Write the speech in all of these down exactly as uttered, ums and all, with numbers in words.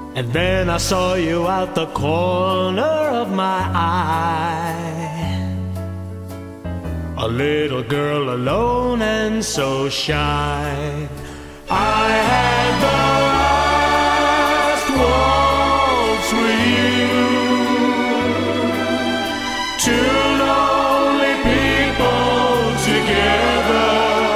And then I saw you out the corner of my eye. A little girl alone and so shy. I had the last waltz with you. Two lonely people together.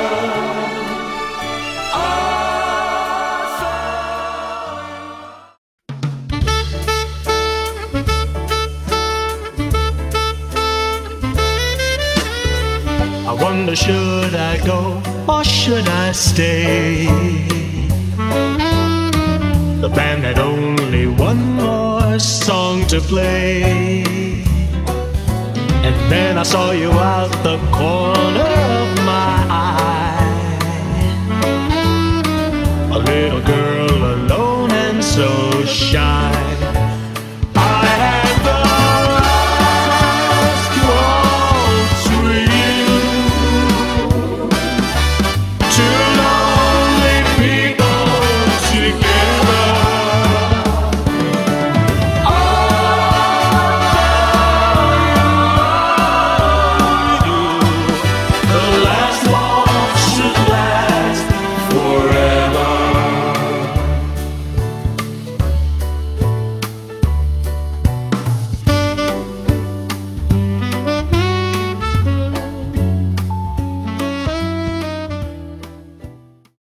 I wonder, should I go or should I stay? The band had only one more song to play. And then I saw you out the corner of my eye.